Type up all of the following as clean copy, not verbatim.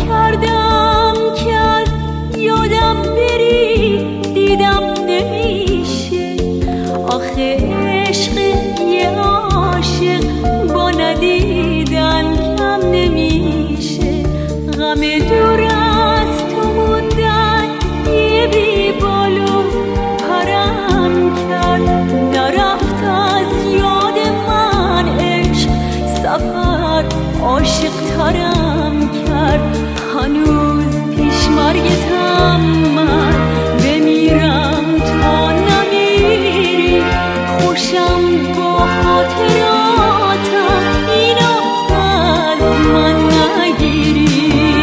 کردم که از یادم بری، دیدم نمیشه. آخه عشق یه عاشق با ندیدن کم نمیشه. غم دور از تو موندن یه بی بالو پرم کرد. نرفت از یاد من عشق، سفر عاشق ترم کرد. هنوز پیش مرگتم من، بمیرم تا نمیری. خوشم با خاطراتم، اینا از من نگیری.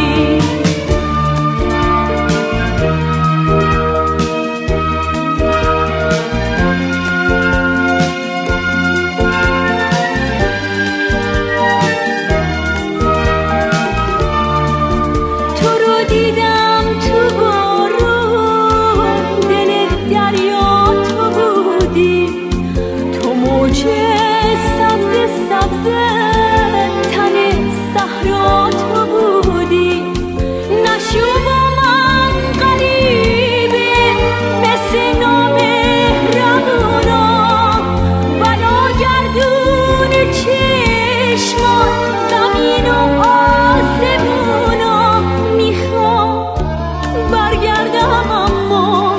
دیدم تو بارون، دل دریا تو بودی. تو موج سبز سبز تن صحرا تو بودی. نشو با من غریبه مثل نامهربونا. بلا گردون چشمان زمین و آسمونا. برگردم اما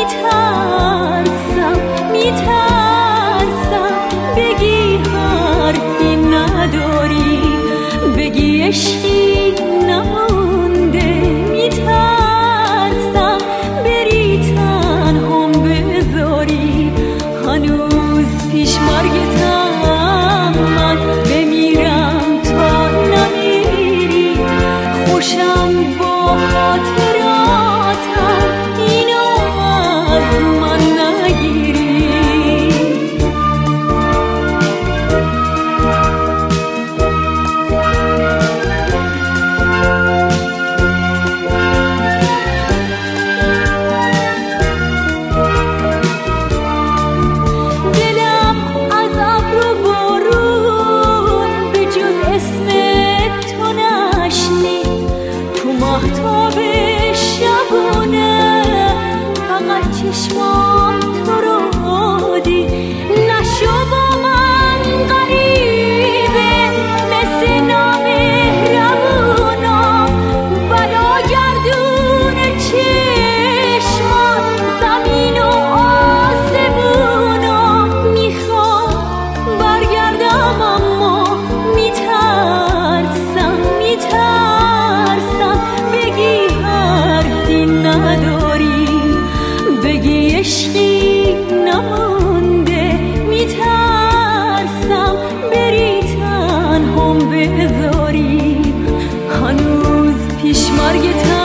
میترسم بگی حرفی نداری، بگی عشقی نمونده. میترسم بری تنهام بذاری. هنوز پیش مرگتم من، بمیرم تا نمیری. خوشم با خاطراتم، اینو از من نگیری. دلم از ابر و بارون به جز اسم تو نشنید. تو مهتاب شبونه فقط چشمام تو رو دید. نشو با من غریبه مثل نامهربونا. بلا گردون چشمان زمین و آسمونا. میخوام برگردم اما میترسم بگی حرفی نداری، بگی عشقی نمونده. میترسم بری تنهام بذاری. هنوز پیش مرگتم